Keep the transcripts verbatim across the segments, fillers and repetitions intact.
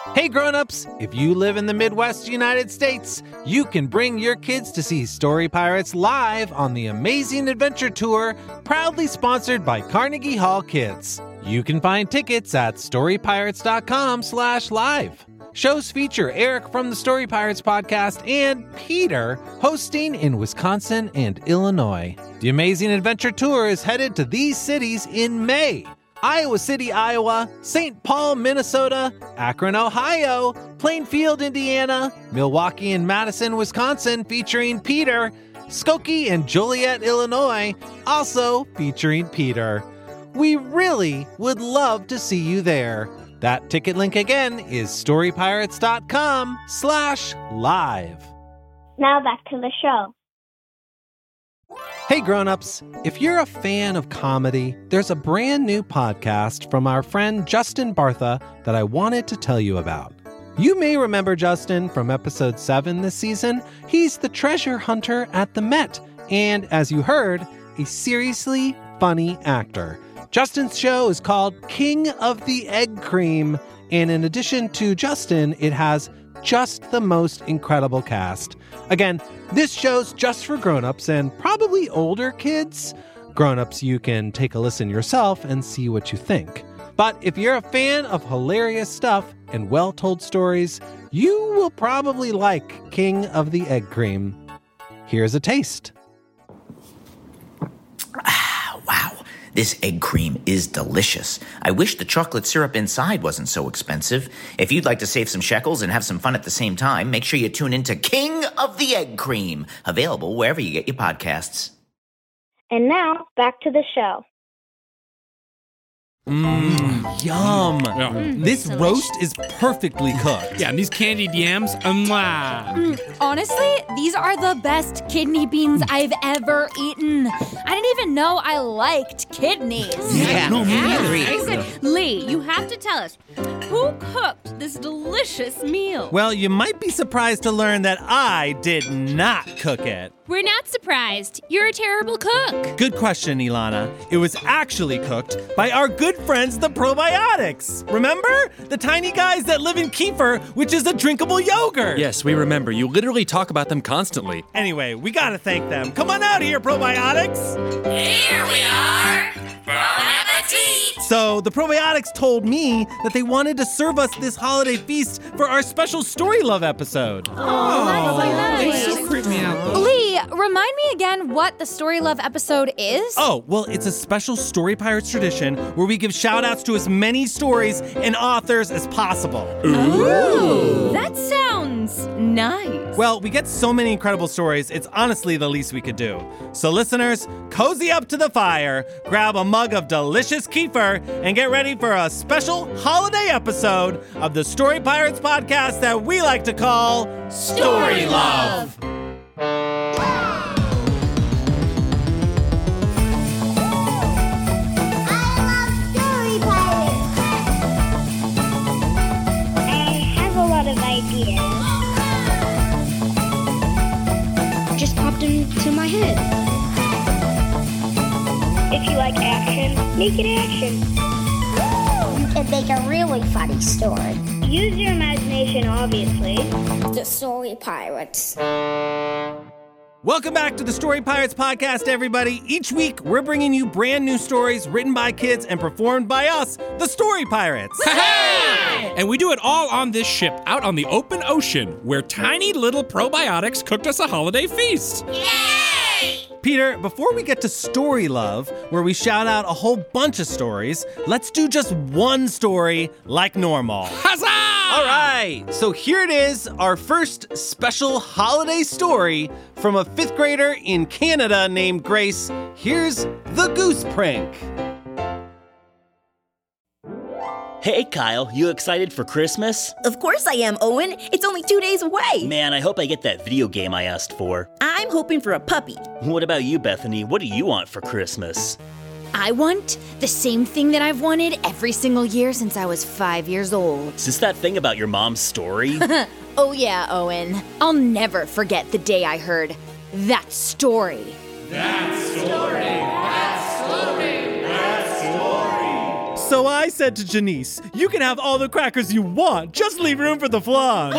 Hey grown-ups, if you live in the Midwest United States, you can bring your kids to see Story Pirates live on the Amazing Adventure Tour, proudly sponsored by Carnegie Hall Kids. You can find tickets at storypirates.com slash live. Shows feature Eric from the Story Pirates podcast and Peter hosting in Wisconsin and Illinois. The Amazing Adventure Tour is headed to these cities in May: Iowa City, Iowa, Saint Paul, Minnesota, Akron, Ohio, Plainfield, Indiana, Milwaukee and Madison, Wisconsin, featuring Peter, Skokie and Joliet, Illinois, also featuring Peter. We really would love to see you there. That ticket link again is storypirates.com slash live. Now back to the show. Hey grown-ups, if you're a fan of comedy, there's a brand new podcast from our friend Justin Bartha that I wanted to tell you about. You may remember Justin from episode seven this season. He's the treasure hunter at the Met, and as you heard, a seriously funny actor. Justin's show is called King of the Egg Cream, and in addition to Justin, it has just the most incredible cast. Again, this show's just for grown-ups and probably older kids. Grown-ups, you can take a listen yourself and see what you think. But if you're a fan of hilarious stuff and well-told stories, you will probably like King of the Egg Cream. Here's a taste. Wow, this egg cream is delicious. I wish the chocolate syrup inside wasn't so expensive. If you'd like to save some shekels and have some fun at the same time, make sure you tune in to King of the Egg Cream, available wherever you get your podcasts. And now, back to the show. Mmm, yum. Yeah. Mm, this delicious. roast is perfectly cooked. Yeah, and these candied yams, mwah. Mm, honestly, these are the best kidney beans I've ever eaten. I didn't even know I liked kidneys. Yeah, no, me neither. I said, Lee, you have to tell us, who cooked this delicious meal? Well, you might be surprised to learn that I did not cook it. We're not surprised. You're a terrible cook. Good question, Ilana. It was actually cooked by our good friends, the probiotics. Remember? The tiny guys that live in kefir, which is a drinkable yogurt. Yes, we remember. You literally talk about them constantly. Anyway, we gotta thank them. Come on out here, probiotics. Here we are. Bon appetit. So the probiotics told me that they wanted to serve us this holiday feast for our special Story Love episode. Oh, They nice. so creep me out, though. Lee, remind me again what the Story Love episode is? Oh, well, it's a special Story Pirates tradition where we give shout-outs to as many stories and authors as possible. Ooh. That sounds nice. Well, we get so many incredible stories, it's honestly the least we could do. So listeners, cozy up to the fire, grab a mug of delicious kefir, and get ready for a special holiday episode of the Story Pirates podcast that we like to call Story Love. Ideas. Just popped into my head. If you like action, make it action. You can make a really funny story. Use your imagination, obviously. The Story Pirates. Welcome back to the Story Pirates podcast, everybody. Each week, we're bringing you brand new stories written by kids and performed by us, the Story Pirates. Hey! And we do it all on this ship out on the open ocean where tiny little probiotics cooked us a holiday feast. Yay! Peter, before we get to Story Love, where we shout out a whole bunch of stories, let's do just one story like normal. Huzzah! All right, so here it is, our first special holiday story from a fifth grader in Canada named Grace. Here's The Goose Prank. Hey, Kyle, you excited for Christmas? Of course I am, Owen. It's only two days away. Man, I hope I get that video game I asked for. I'm hoping for a puppy. What about you, Bethany? What do you want for Christmas? I want the same thing that I've wanted every single year since I was five years old. Is this that thing about your mom's story? Oh yeah, Owen. I'll never forget the day I heard that story. That story, that story, that story. So I said to Janice, you can have all the crackers you want. Just leave room for the flan.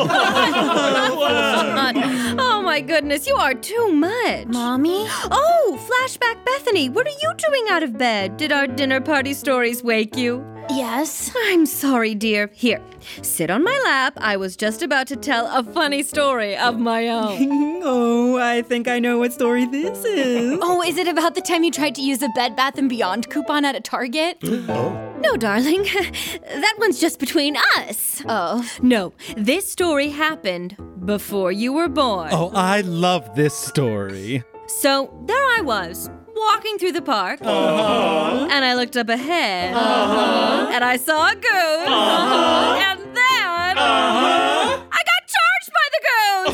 Oh my goodness, you are too much. Mommy? Oh, flashback Bethany, what are you doing out of bed? Did our dinner party stories wake you? Yes? I'm sorry, dear. Here, sit on my lap. I was just about to tell a funny story of my own. Oh, I think I know what story this is. Oh, is it about the time you tried to use a Bed Bath and Beyond coupon at a Target? No, darling. That one's just between us. Oh. No, this story happened before you were born. Oh, I love this story. So there I was, walking through the park, Uh-huh. and I looked up ahead, Uh-huh. and I saw a goose, Uh-huh. and then Uh-huh. I got charged by the goose!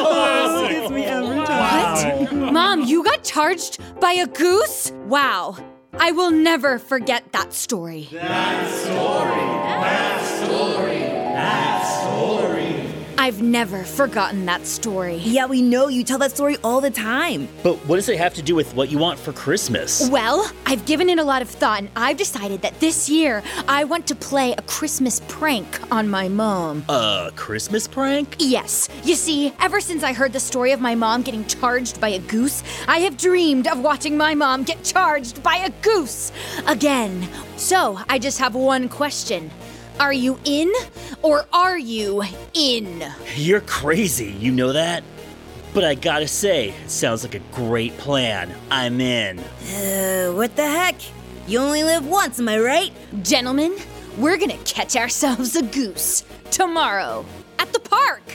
Oh, gives me every time. What? Mom, you got charged by a goose? Wow. I will never forget that story. That story. That story. That story. I've never forgotten that story. Yeah, we know you tell that story all the time. But what does it have to do with what you want for Christmas? Well, I've given it a lot of thought, and I've decided that this year I want to play a Christmas prank on my mom. A Christmas prank? Yes. You see, ever since I heard the story of my mom getting charged by a goose, I have dreamed of watching my mom get charged by a goose again. So, I just have one question. Are you in or are you in? You're crazy, you know that? But I gotta say, it sounds like a great plan. I'm in. Uh, what the heck? You only live once, am I right? Gentlemen, we're gonna catch ourselves a goose tomorrow at the park.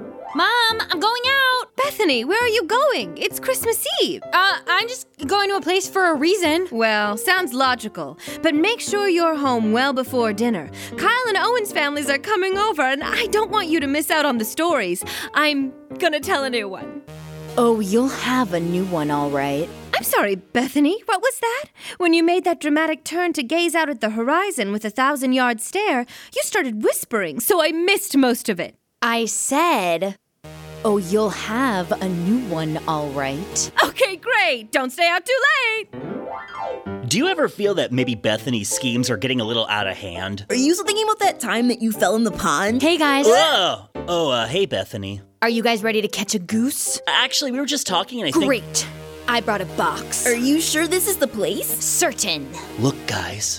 Mom, I'm going out. Bethany, where are you going? It's Christmas Eve. Uh, I'm just going to a place for a reason. Well, sounds logical. But make sure you're home well before dinner. Kyle and Owen's families are coming over, and I don't want you to miss out on the stories. I'm gonna tell a new one. Oh, you'll have a new one, all right. I'm sorry, Bethany, what was that? When you made that dramatic turn to gaze out at the horizon with a thousand-yard stare, you started whispering, so I missed most of it. I said, oh, you'll have a new one, all right. Okay, great. Don't stay out too late. Do you ever feel that maybe Bethany's schemes are getting a little out of hand? Are you still thinking about that time that you fell in the pond? Hey, guys. Oh, oh uh, hey, Bethany. Are you guys ready to catch a goose? Actually, we were just talking and I think... Great. I brought a box. Are you sure this is the place? Certain. Look, guys.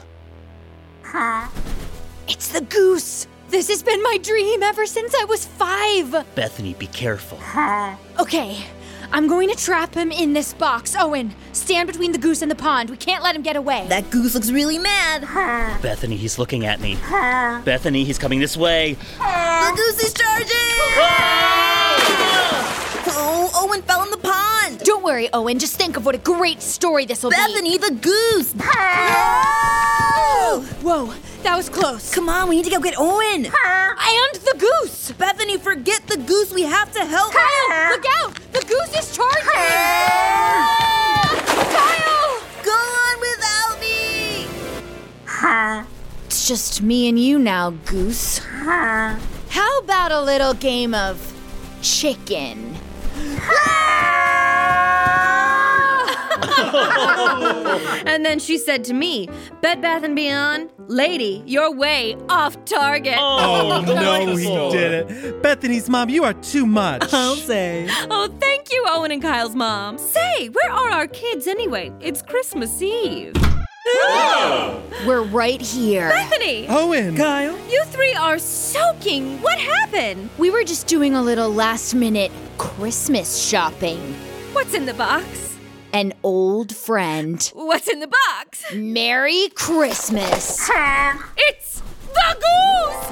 Huh? It's the goose. This has been my dream ever since I was five. Bethany, be careful. Okay, I'm going to trap him in this box. Owen, stand between the goose and the pond. We can't let him get away. That goose looks really mad. Bethany, he's looking at me. Bethany, he's coming this way. The goose is charging! Oh, Owen fell in the pond. Don't worry, Owen. Just think of what a great story this will be. Bethany, the goose! Whoa, that was close. Come on, we need to go get Owen. And the goose. Bethany, forget the goose. We have to help. Kyle, look out! The goose is charging. Kyle! Go on without me. It's just me and you now, goose. How about a little game of chicken? And then she said to me, Bed Bath and Beyond, lady, you're way off target. Oh, no, he didn't. Bethany's mom, you are too much. I'll say. Oh, thank you, Owen and Kyle's mom. Say, where are our kids anyway? It's Christmas Eve. We're right here. Bethany! Owen! Kyle? You three are soaking. What happened? We were just doing a little last-minute Christmas shopping. What's in the box? An old friend. What's in the box? Merry Christmas. It's the goose!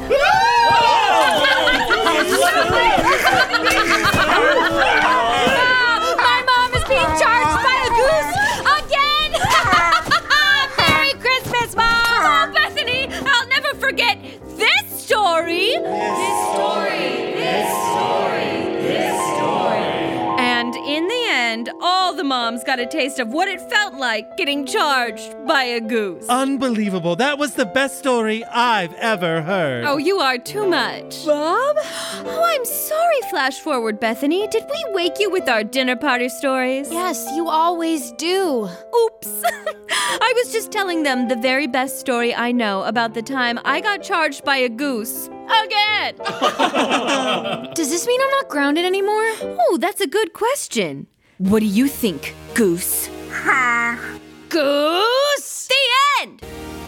My mom is being charged by a goose again! Merry Christmas, Mom! Oh, Bethany, I'll never forget this story. This story. This story. This story. And in the end, all the the moms got a taste of what it felt like getting charged by a goose. Unbelievable. That was the best story I've ever heard. Oh, you are too much. Bob? Oh, I'm sorry, Flash Forward Bethany. Did we wake you with our dinner party stories? Yes, you always do. Oops. I was just telling them the very best story I know about the time I got charged by a goose. Again! Does this mean I'm not grounded anymore? Oh, that's a good question. What do you think, Goose? Goose! The end!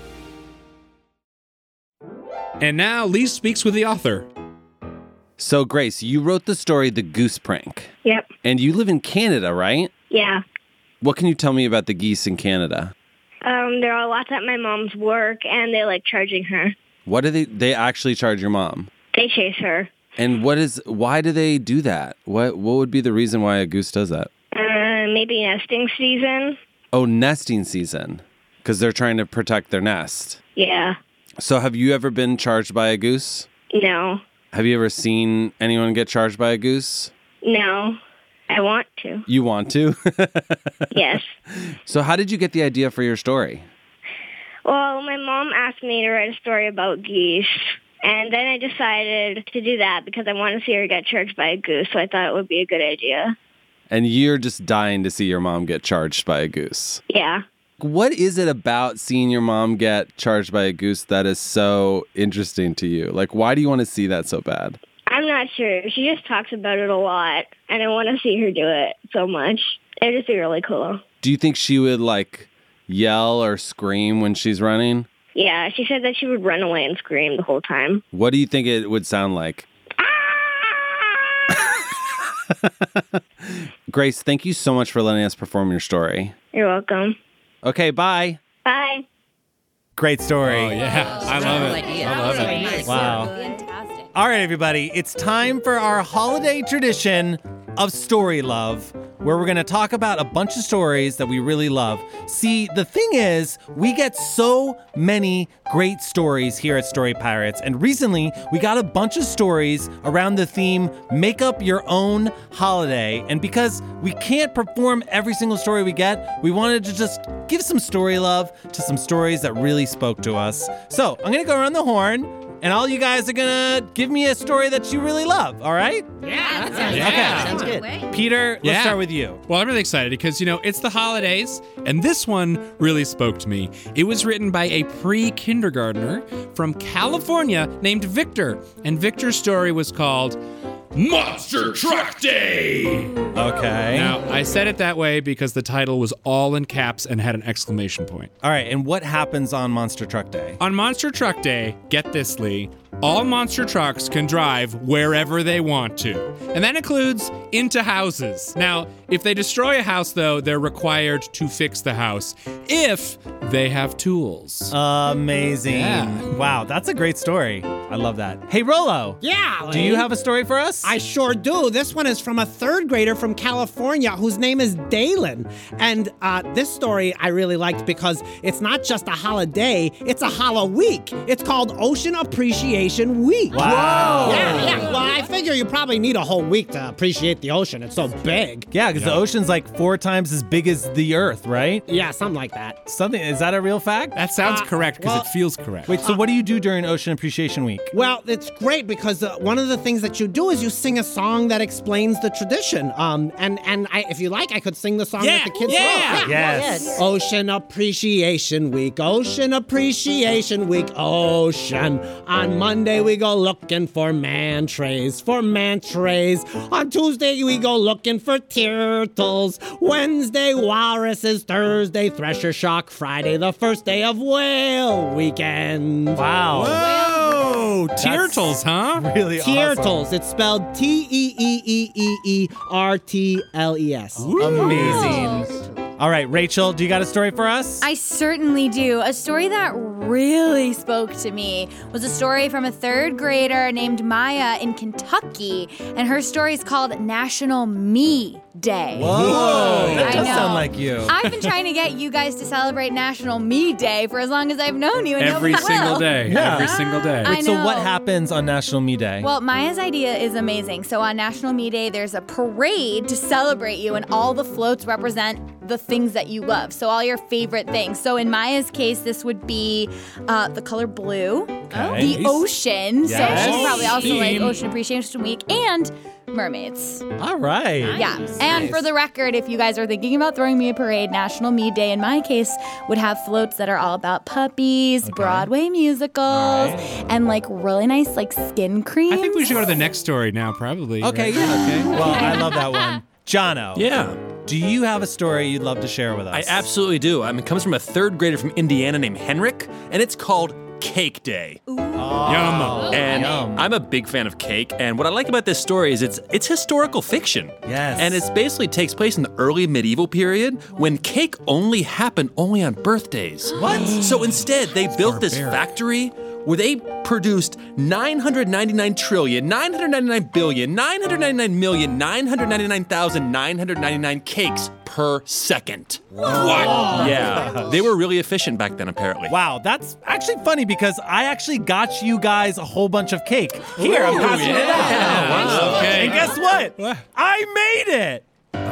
And now Lee speaks with the author. So, Grace, you wrote the story The Goose Prank. Yep. And you live in Canada, right? Yeah. What can you tell me about the geese in Canada? Um, there are lots at my mom's work, and they like charging her. What do they, they actually charge your mom? They chase her. And what is, why do they do that? What, what would be the reason why a goose does that? Uh, maybe nesting season. Oh, nesting season. Because they're trying to protect their nest. Yeah. So have you ever been charged by a goose? No. Have you ever seen anyone get charged by a goose? No. I want to. You want to? Yes. So how did you get the idea for your story? Well, my mom asked me to write a story about geese, and then I decided to do that because I want to see her get charged by a goose, so I thought it would be a good idea. And you're just dying to see your mom get charged by a goose. Yeah. What is it about seeing your mom get charged by a goose that is so interesting to you? Like, why do you want to see that so bad? I'm not sure. She just talks about it a lot, and I want to see her do it so much. It would just be really cool. Do you think she would, like, yell or scream when she's running? Yeah, she said that she would run away and scream the whole time. What do you think it would sound like? Grace, thank you so much for letting us perform your story. You're welcome. Okay, bye. Bye. Great story. Oh, yeah. I love it. I love it. Wow. All right, everybody. It's time for our holiday tradition of Story Love, where we're going to talk about a bunch of stories that we really love. See, the thing is, we get so many great stories here at Story Pirates, and recently we got a bunch of stories around the theme, Make Up Your Own Holiday. And because we can't perform every single story we get, we wanted to just give some story love to some stories that really spoke to us. So I'm going to go around the horn, and all you guys are gonna give me a story that you really love, all right? Yeah, that sounds yeah. Sounds good. Peter, let's Yeah. start with you. Well, I'm really excited because, you know, it's the holidays, and this one really spoke to me. It was written by a pre-kindergartner from California named Victor, and Victor's story was called Monster Truck Day! Okay. Now, I said it that way because the title was all in caps and had an exclamation point. All right, and what happens on Monster Truck Day? On Monster Truck Day, get this, Lee, all monster trucks can drive wherever they want to. And that includes into houses. Now, if they destroy a house, though, they're required to fix the house if they have tools. Amazing. Yeah. Wow, that's a great story. I love that. Hey, Rolo. Yeah. Do you have a story for us? I sure do. This one is from a third grader from California whose name is Dalen. And uh, this story I really liked because it's not just a holiday, it's a hollow week. It's called Ocean Appreciation Week. Wow. Yeah, yeah. Well, I figure you probably need a whole week to appreciate the ocean. It's so big. Yeah, because the ocean's like four times as big as the Earth, right? Yeah, something like that. Something, is that a real fact? That sounds Uh, correct because well- it feels correct. Wait, so what do you do during Ocean Appreciation Week? Well, it's great because uh, one of the things that you do is you sing a song that explains the tradition. Um, and and I, if you like, I could sing the song Yeah, that the kids yeah. wrote. Yes. Ocean Appreciation Week, Ocean Appreciation Week, Ocean. On Monday we go looking for mantras, for mantras. On Tuesday we go looking for turtles. Wednesday walruses, Thursday thresher shark, Friday the first day of whale weekend. Wow. Whoa! Turtles, huh? Really awesome. Turtles. It's spelled T E E E E E R T L E S. Amazing. All right, Rachel, do you got a story for us? I certainly do. A story that really spoke to me was a story from a third grader named Maya in Kentucky, and her story is called National Me Day. Whoa, that I does know. sound like you. I've been trying to get you guys to celebrate National Me Day for as long as I've known you, and Every nobody single will. day. Yeah. Every single day. I Wait, so what know. happens on National Me Day? Well, Maya's idea is amazing. So on National Me Day, there's a parade to celebrate you, and all the floats represent the things that you love. So all your favorite things. So in Maya's case, this would be uh, the color blue, Okay. the ocean. Yes. So she's probably also like Theme. Ocean Appreciation Week, and mermaids. All right. Yeah. And for the record, if you guys are thinking about throwing me a parade, National Me Day, in my case, would have floats that are all about puppies, Broadway musicals, and like really nice like skin creams. I think we should go to the next story now, probably. Okay, right? yeah. Okay. Well, I love that one. Jono. Yeah. Do you have a story you'd love to share with us? I absolutely do. I mean, it comes from a third grader from Indiana named Henrik, and it's called Cake Day. Oh, Yum. And Yum. I'm a big fan of cake, and what I like about this story is it's it's historical fiction. Yes. And it basically takes place in the early medieval period when cake only happened only on birthdays. What? So instead, they built this factory where they produced nine hundred ninety-nine trillion, nine hundred ninety-nine billion, nine hundred ninety-nine million, nine hundred ninety-nine thousand, nine hundred ninety-nine cakes per second. What? Yeah, they were really efficient back then, apparently. Wow, that's actually funny because I actually got you guys a whole bunch of cake. Here, I'm passing it out. Yeah. Okay. And guess what? What? I made it.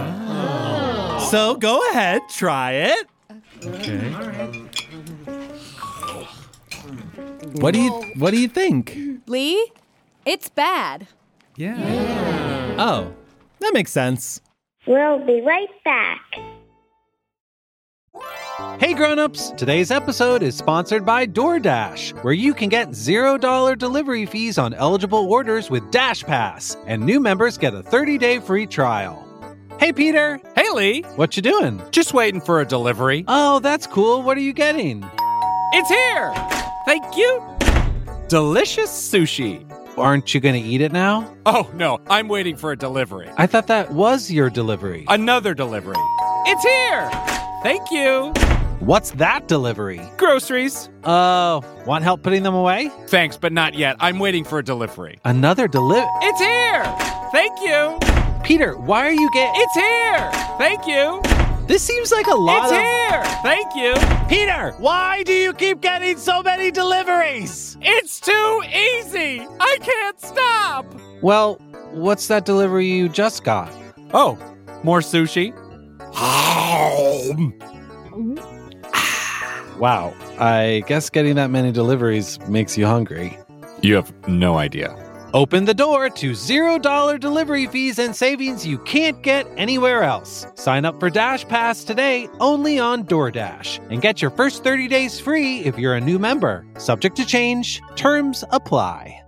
So go ahead, try it. Okay. What do you What do you think? Lee, it's bad. Yeah. Oh, that makes sense. We'll be right back. Hey grown-ups, today's episode is sponsored by DoorDash, where you can get zero dollar delivery fees on eligible orders with Dash Pass, and new members get a thirty-day free trial. Hey Peter, Hey Lee, what you doing? just waiting for a delivery. Oh, that's cool. What are you getting? It's here! Thank you! Delicious sushi. Aren't you going to eat it now? Oh no, I'm waiting for a delivery. I thought that was your delivery. Another delivery. It's here! Thank you! What's that delivery? Groceries. Oh, want help putting them away? Thanks, but not yet. I'm waiting for a delivery. Another delivery? It's here! Thank you! Peter, why are you getting... It's here! Thank you! This seems like a lot It's of... here! Thank you! Peter, why do you keep getting so many deliveries? It's too easy! I can't stop! Well, what's that delivery you just got? Oh, more sushi? Wow, I guess getting that many deliveries makes you hungry. You have no idea. Open the door to zero dollar delivery fees and savings you can't get anywhere else. Sign up for Dash Pass today only on DoorDash and get your first thirty days free if you're a new member. Subject to change. Terms apply.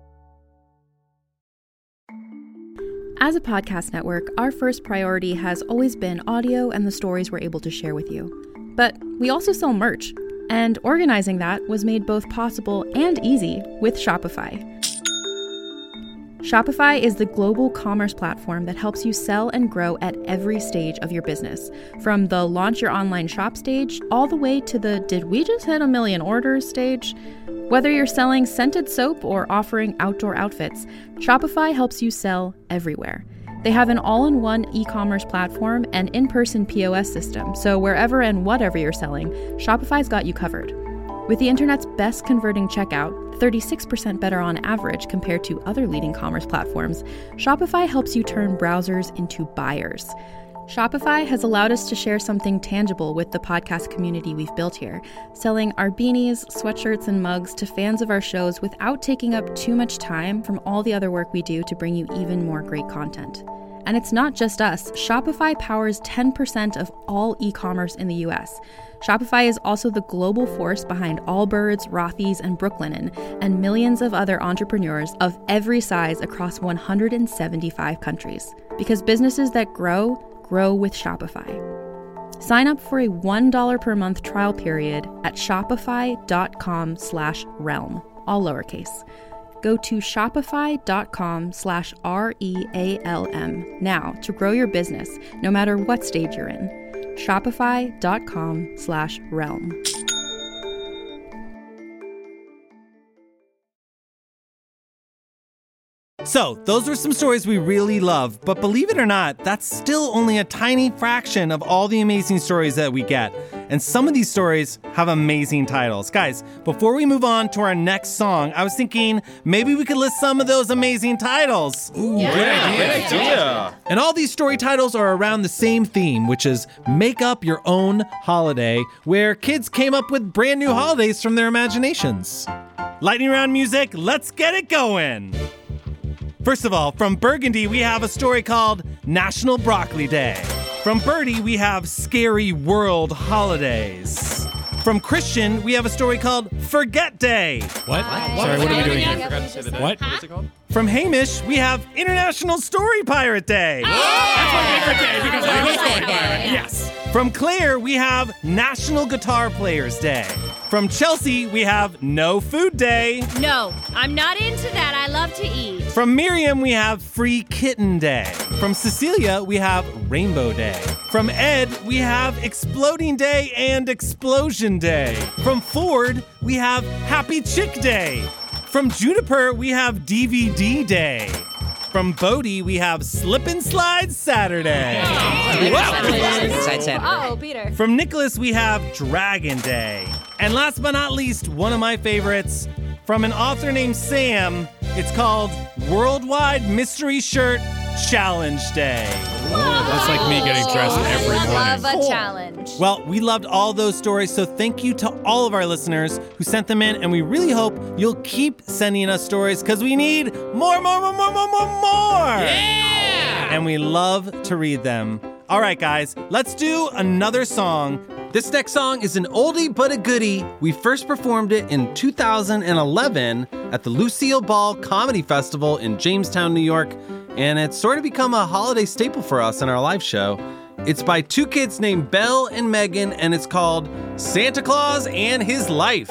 As a podcast network, our first priority has always been audio and the stories we're able to share with you. But we also sell merch, and organizing that was made both possible and easy with Shopify. Shopify is the global commerce platform that helps you sell and grow at every stage of your business, from the launch your online shop stage all the way to the did we just hit a million orders stage. Whether you're selling scented soap or offering outdoor outfits, Shopify helps you sell everywhere. They have an all-in-one e-commerce platform and in-person P O S system, so wherever and whatever you're selling, Shopify's got you covered. With the internet's best converting checkout, thirty-six percent better on average compared to other leading commerce platforms, Shopify helps you turn browsers into buyers. Shopify has allowed us to share something tangible with the podcast community we've built here, selling our beanies, sweatshirts, and mugs to fans of our shows without taking up too much time from all the other work we do to bring you even more great content. And it's not just us. Shopify powers ten percent of all e-commerce in the U S. Shopify is also the global force behind Allbirds, Rothy's, and Brooklinen, and millions of other entrepreneurs of every size across one hundred seventy-five countries. Because businesses that grow, grow with Shopify. Sign up for a one dollar per month trial period at shopify.com slash realm, all lowercase. Go to shopify.com slash R E A L M now to grow your business, no matter what stage you're in. Shopify.com slash realm. So, those were some stories we really love, but believe it or not, that's still only a tiny fraction of all the amazing stories that we get. And some of these stories have amazing titles. Guys, before we move on to our next song, I was thinking maybe we could list some of those amazing titles. Ooh, yeah. Good idea. Good idea. And all these story titles are around the same theme, which is make up your own holiday, where kids came up with brand new holidays from their imaginations. Lightning round music, let's get it going. First of all, from Burgundy, we have a story called National Broccoli Day. From Birdie, we have Scary World Holidays. From Christian, we have a story called Forget Day. What? What? Sorry, what are we doing here? I forgot to say the day. What? What is it called? From Hamish, we have International Story Pirate Day. That's my favorite day because I'm a story pirate. Yes. From Claire, we have National Guitar Players Day. From Chelsea, we have No Food Day. No, I'm not into that. I love to eat. From Miriam, we have Free Kitten Day. From Cecilia, we have Rainbow Day. From Ed, we have Exploding Day and Explosion Day. From Ford, we have Happy Chick Day. From Juniper, we have D V D Day. From Bodie, we have Slip and Slide Saturday. Oh, Peter. From Nicholas, we have Dragon Day. And last but not least, one of my favorites, from an author named Sam, it's called Worldwide Mystery Shirt Challenge Day. That's like me getting dressed every morning. I love a challenge. Well, we loved all those stories, so thank you to all of our listeners who sent them in, and we really hope you'll keep sending us stories because we need more, more, more, more, more, more, more! Yeah! And we love to read them. All right, guys, let's do another song. This next song is an oldie but a goodie. We first performed it in two thousand eleven at the Lucille Ball Comedy Festival in Jamestown, New York, and it's sort of become a holiday staple for us in our live show. It's by two kids named Belle and Megan, and it's called Santa Claus and His Life.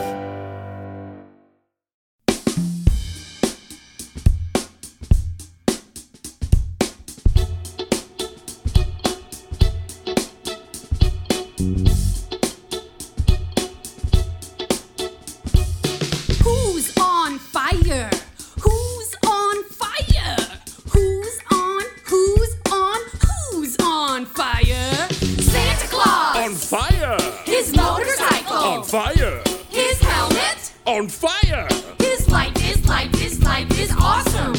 Who's on fire? Who's on fire? Who's on? Who's on? Who's on fire? Santa Claus! On fire! His motorcycle! On fire! His helmet! On fire! His life, his life, his life is awesome!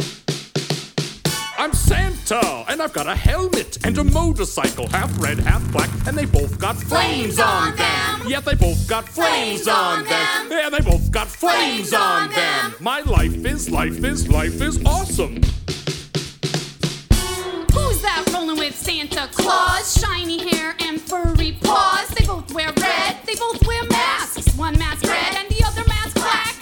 I'm Santa, and I've got a helmet and a motorcycle, half red, half black, and they both got flames, Flames on on them. them. Yeah, they both got flames, Flames on on them. them. Yeah, they both got flames, Flames on on them. them. My life is, life is, life is awesome. Who's that rolling with Santa Claus? Shiny hair and furry paws. They both wear red, they both wear masks. One mask red and the other mask black.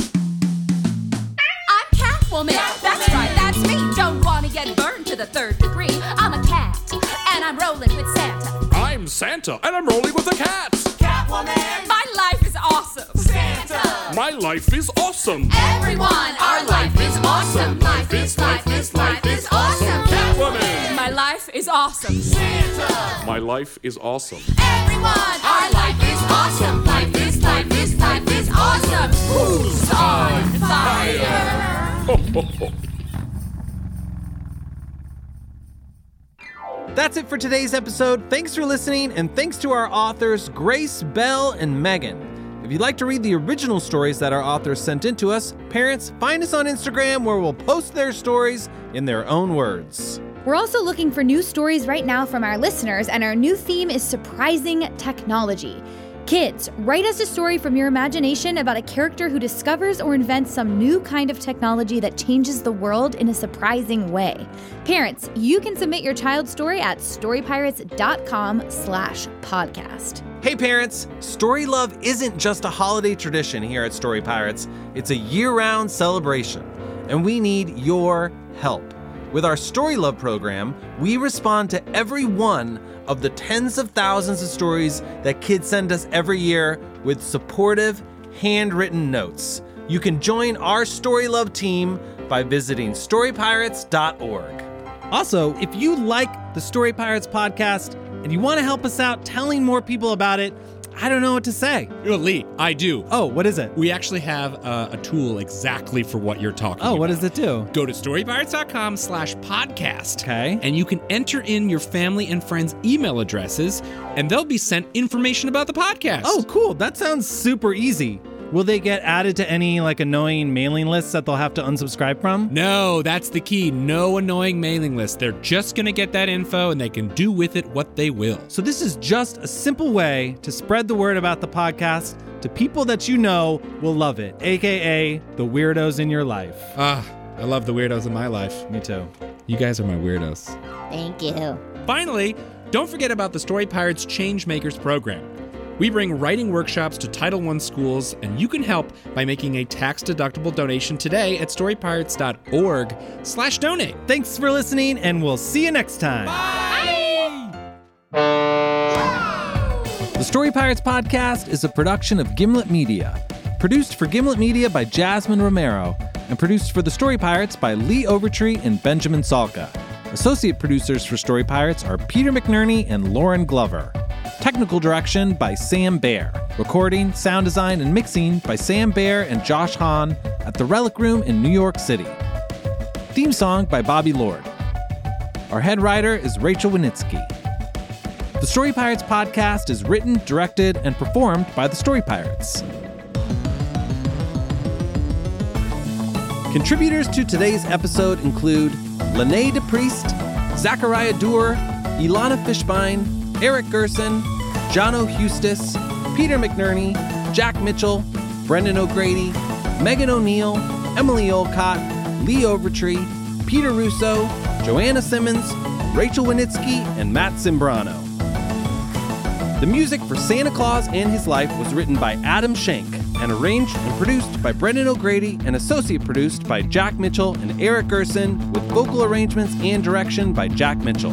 I'm Catwoman. That's right, that's me. Don't wanna get burned to the third degree. I'm a cat, and I'm rolling with Santa. I'm Santa, and I'm rolling with a cat. Catwoman. My life is awesome. Santa. My life is awesome. Everyone, our life is awesome. Life is, life is, life is awesome. Catwoman. My life is awesome. Santa. My life is awesome. Everyone, our life is awesome. Life is, life is, life is awesome. Who's on fire? Ho, ho, ho. That's it for today's episode. Thanks for listening, and thanks to our authors, Grace, Belle, and Megan. If you'd like to read the original stories that our authors sent in to us, parents, find us on Instagram where we'll post their stories in their own words. We're also looking for new stories right now from our listeners, and our new theme is surprising technology. Kids, write us a story from your imagination about a character who discovers or invents some new kind of technology that changes the world in a surprising way. Parents, you can submit your child's story at storypirates.com slash podcast. Hey parents, Story Love isn't just a holiday tradition here at Story Pirates. It's a year-round celebration, and we need your help. With our Story Love program, we respond to every one of the tens of thousands of stories that kids send us every year with supportive, handwritten notes. You can join our Story Love team by visiting story pirates dot org. Also, if you like the Story Pirates podcast, and you want to help us out telling more people about it, I don't know what to say. Oh, Lee, I do. Oh, what is it? We actually have uh, a tool exactly for what you're talking oh, about. what does it do? Go to storypirates.com slash podcast. Okay. And you can enter in your family and friends' email addresses, and they'll be sent information about the podcast. Oh, cool. That sounds super easy. Will they get added to any like annoying mailing lists that they'll have to unsubscribe from? No, that's the key. No annoying mailing list. They're just going to get that info and they can do with it what they will. So this is just a simple way to spread the word about the podcast to people that you know will love it, aka the weirdos in your life. Ah, I love the weirdos in my life. Me too. You guys are my weirdos. Thank you. Finally, don't forget about the Story Pirates Changemakers program. We bring writing workshops to Title one schools, and you can help by making a tax-deductible donation today at storypirates.org slash donate. Thanks for listening, and we'll see you next time. Bye! The Story Pirates Podcast is a production of Gimlet Media. Produced for Gimlet Media by Jasmine Romero, and produced for the Story Pirates by Lee Overtree and Benjamin Salka. Associate producers for Story Pirates are Peter McNerney and Lauren Glover. Technical direction by Sam Baer. Recording, sound design, and mixing by Sam Baer and Josh Hahn at the Relic Room in New York City. Theme song by Bobby Lord. Our head writer is Rachel Winitsky. The Story Pirates Podcast is written, directed, and performed by the Story Pirates. Contributors to today's episode include Lene DePriest, Zachariah Doer, Ilana Fishbein, Eric Gerson, Jono Hustis, Peter McNerney, Jack Mitchell, Brendan O'Grady, Megan O'Neill, Emily Olcott, Lee Overtree, Peter Russo, Joanna Simmons, Rachel Winitsky, and Matt Simbrano. The music for Santa Claus and His Life was written by Adam Schenk and arranged and produced by Brendan O'Grady and associate produced by Jack Mitchell and Eric Gerson with vocal arrangements and direction by Jack Mitchell.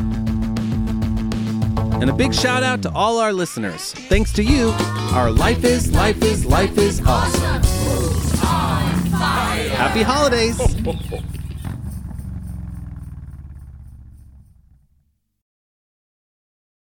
And a big shout out to all our listeners. Thanks to you, our life is, life is, life is awesome. Happy holidays!